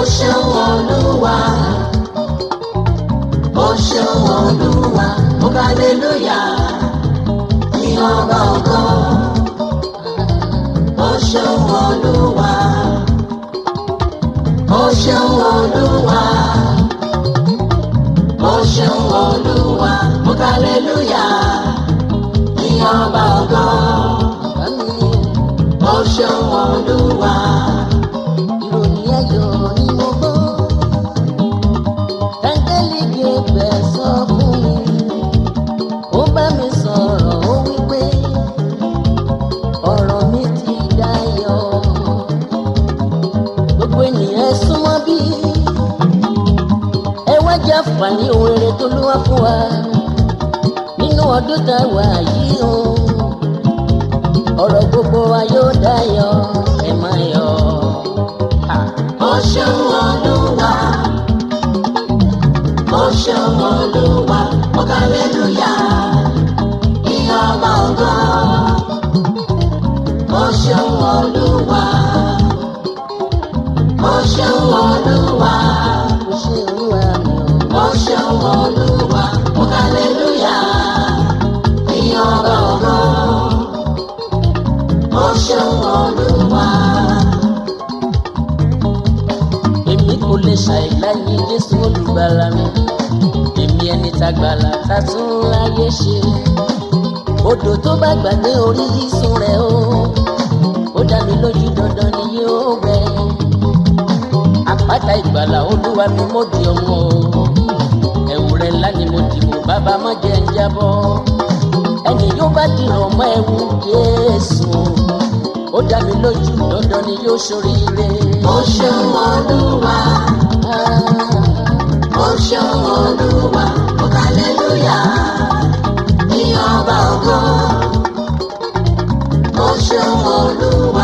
ṣeun Olúwa, ó ṣeun Olúwa, mo ká hallelujah ní ọba ògo. Ó ṣeun Olúwa, ó ṣeun Olúwa, ó ṣeun Olúwa, mo ká hallelujah ní ọba ògo. Ó ṣeun Olúwa. Ìròyìn ayọ̀ ni mo gbọ́, táńgẹ́lì Gabriel sọ fún mi, ó bá mi sọ̀rọ̀ ó wí pé ọ̀rọ̀ mi ti dayọ̀. Gbogbo ènìyàn súnmọ́ bí ẹ wá jẹ́ àǹfààní ohun rere tó ló wá fún wa nínú ọdún tá a wà yìí o. Ọ̀rọ̀ gbogbo wa yóò dayọ̀, ẹ máa yọ̀. Ó ṣeun Olúwa, ó ṣeun Olúwa, mo ká hallelujah ní ọba ògo. Ó ṣeun Olúwa, ó ṣeun Olúwa, Ó ṣe Olúwa mi o. ó ṣeun Olúwa, mo ká hallelujah ní ọba ògo. Ó ṣeun Olúwa. Èmi kò lè ṣàìláyé Jésù olùgbàlà mi, èmi ẹni tágbàlà tá tún láyé ṣe. Odò tó bá gbàgbé orísun rẹ̀ o, ó dá mi lójú dandan ni yóò gbẹ. Àpáta ìgbàlà Olúwa mi mo di ọmọ o, ẹ̀wù rẹ̀ ńlá ni mo dì mú, bàbá má jẹ́ ń jábọ́. Ẹni yóò bá dìrọ̀ mọ́ ẹ̀wù Jésù, ó dá mi lójú dandan ni yóò ṣoríire. Ó ṣeun Olúwa, ó ṣeun Olúwa, mo ká hallelujah ní ọba ògo. Ó ṣeun Olúwa.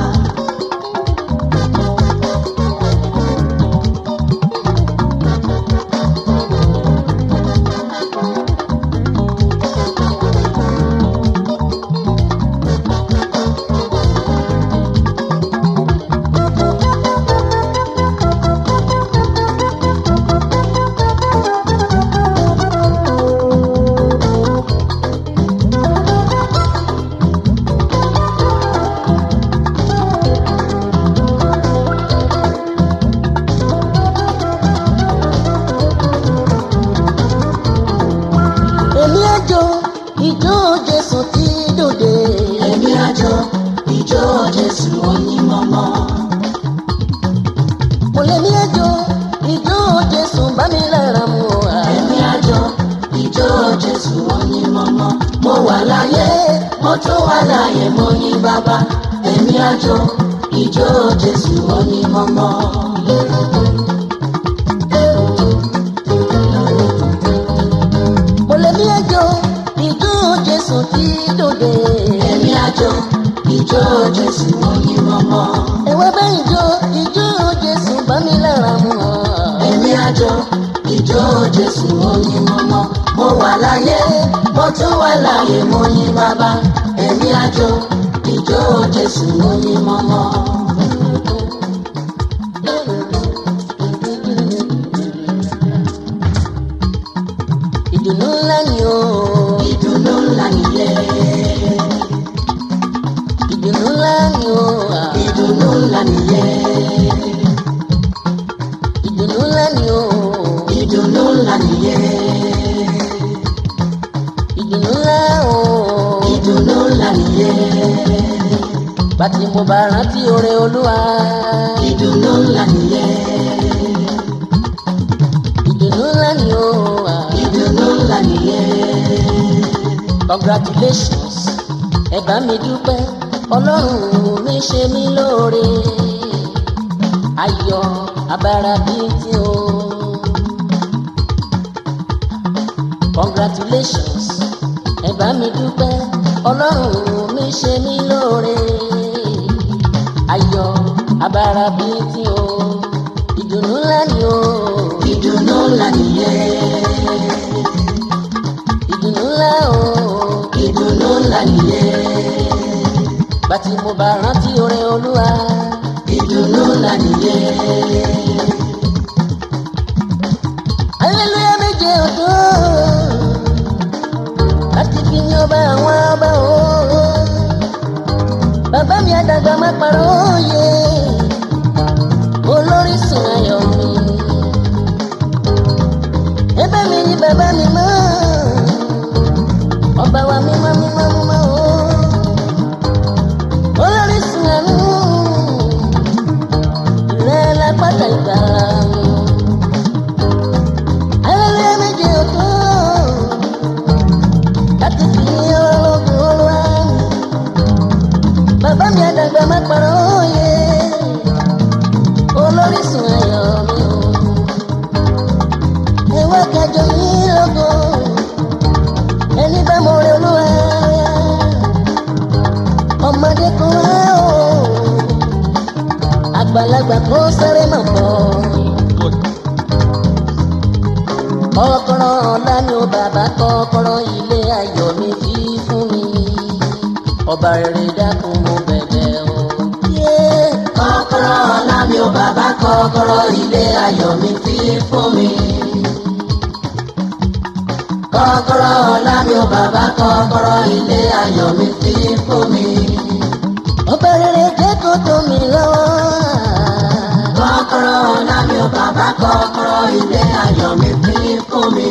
Èmi àjò ìjó Jésù ti dòde. Èmi àjò ìjó Jésù onímọ̀mọ́. Mo lè ní àjò ìjó Jésù bá mi lára mu wá. Èmi àjò ìjó Jésù onímọ̀mọ́. Mo wà láyé, mo tún wà láyé, mo ní bàbá. Èmi àjò ìjó Jésù onímọ̀mọ́. Mo lè ní àjò ìjó Jésù ti dòde. Èmi àjò ìjó Jésù onímọ̀mọ́. Ẹ̀wẹ́ bá ìjó Jésù bá mi lára mu wá. Èmi àjò ìjó Jésù onímọ̀mọ́. Mo wà láyé, mo tún wà láyé, mo ní bàbá. Èmi àjò ìjó Jésù onímọ̀mọ́. Ìdùnnú ńlá ni o. Ìdùnnú ńlá nìyẹn. Ìdùnnú ńlá ni o. Ìdùnnú ńlá nìyẹn. Ìdùnnú ńlá ni o. Ìdùnnú ńlá nìyẹn. Ìdùnnú ńlá o. Ìdùnnú ńlá nìyẹn. Bàtí mo bá rántí oore Olúwa. Ìdùnnú ńlá nìyẹn. Ìdùnnú ńlá ni o. Ìdùnnú ńlá nìyẹn. Congratulations, ẹ bá mi dúpẹ́, Ọlọ́run mi ṣe mí lóore. Ayọ̀ abara bíntì o. Congratulations, ẹ bá mi dúpẹ́, Ọlọ́run mi ṣe mí lóore. Ayọ̀ abara bíntì o. Ìdùnnú ńlá ni o. Ìdùnnú ńlá nìyẹn. Ìdùnnú ńlá o. Ìdùnnú ńlá nìyẹn. Bàtí mo bá rántí oore Olúwa. Ìdùnnú ńlá nìyẹn. àdàgbà má parọ́ òye olórísun ayọ̀ mi. Ẹ̀bẹ̀ mi ni bàbá mi mọ́ ọba wa mímọ́ mímọ́ mímọ́ o olórísun àánú rẹ̀ lápáta ìgbàlà mi. Hallelujah méje òtó láti fi ológun olúwa bàbá mi àdàgbà má parọ́ òye olórísun ayọ̀ mi o. Ẹ̀wá kẹjọ mi lógo ẹni bá mo rẹ olúwa ọmọdé kan wá o àgbàlagbà kó sáré mọ̀ pọ̀. Kọ́kọ́rọ́ ọ̀la ni ó bàbá kọ́kọ́rọ́ ilé ayọ̀ mi fi fún mi ọba rere dákun mo bẹ̀bẹ̀ o. Kọ́kọ́rọ́ ọ̀la mi ò bàbá kọ́kọ́rọ́ ilé ayọ̀ mi fi fún mi. Kọ́kọ́rọ́ ọ̀la mi ò bàbá kọ́kọ́rọ́ ilé ayọ̀ mi fi fún mi. Ọba rere jẹ́ kó tó mi lọ́wọ́. Kọ́kọ́rọ́ ọ̀la mi ò bàbá kọ́kọ́rọ́ ilé ayọ̀ mi fi fún mi.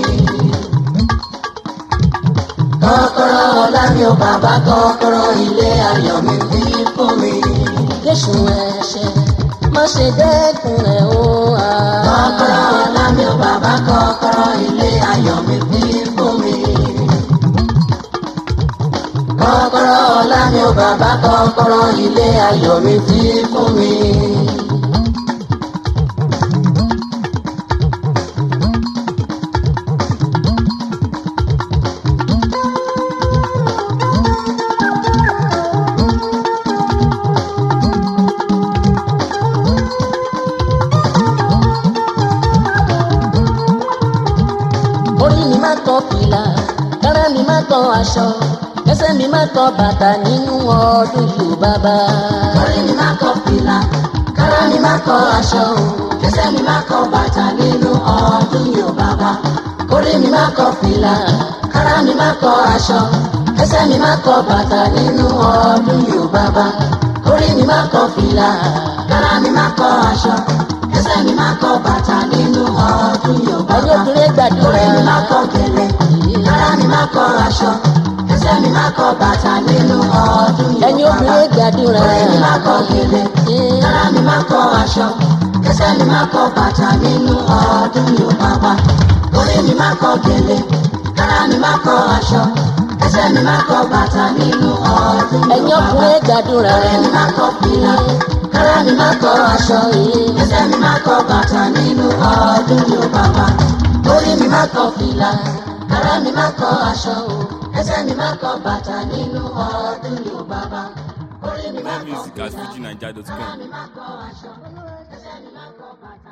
Kọ́kọ́rọ́ ọ̀la mi ò bàbá kọ́kọ́rọ́ ilé ayọ̀ mi fi fún mi. Jésù ẹ̀ṣẹ̀ má ṣe dẹ́kun rẹ̀ o. Kọ́kọ́rọ́ ọ̀la mi ò bàbá kọ́kọ́rọ́ ilé ayọ̀ mi fi fún mi. Kọ́kọ́rọ́ ọ̀la mi ò bàbá kọ́kọ́rọ́ ilé ayọ̀ mi fi fún mi. Orí mi má kọ fìlà, kára mi má kọ aṣọ, ẹsẹ̀ mi má kọ bàtà nínú ọdún yìí bàbá. Orí mi má kọ fìlà, kára mi má kọ aṣọ, ẹsẹ̀ mi má kọ bàtà nínú ọdún yìí bàbá. Orí mi má kọ fìlà, kára mi má kọ aṣọ, ẹsẹ̀ mi má kọ bàtà nínú ọdún yìí bàbá. Orí mi má kọ fìlà, kára mi má kọ aṣọ, ẹsẹ̀ mi má kọ bàtà nínú ọdún yìí bàbá. Ayé òkúrẹ́ gbàdúrà. Orí mi má kọ gèlè, kára mi má kọ aṣọ, ẹsẹ̀ mi má kọ bàtà nínú ọdún yìí bàbá. Ẹ̀yin òkúrẹ́ gbàdúrà. Orí mi má kọ gèlè, kára mi má kọ aṣọ, ẹsẹ̀ mi má kọ bàtà nínú ọdún yìí bàbá. Orí mi má kọ gèlè, kára mi má kọ aṣọ, ẹsẹ̀ mi má kọ bàtà nínú ọdún yìí Ẹ̀yin bàbá. òkúrẹ́ gbàdúrà. Orí mi má kọ fìlà, kára mi má kọ aṣọ, ẹsẹ̀ mi má kọ bàtà nínú ọdún yìí bàbá. Orí mi má kọ fìlà, kára mi má kọ aṣọ, ẹsẹ̀ mi má kọ bàtà nínú ọdún yìí bàbá. Orí mi má More kọ music at fìlà, FujiNiger.com. kára mi má kọ aṣọ, ẹsẹ̀ mi má kọ bàtà.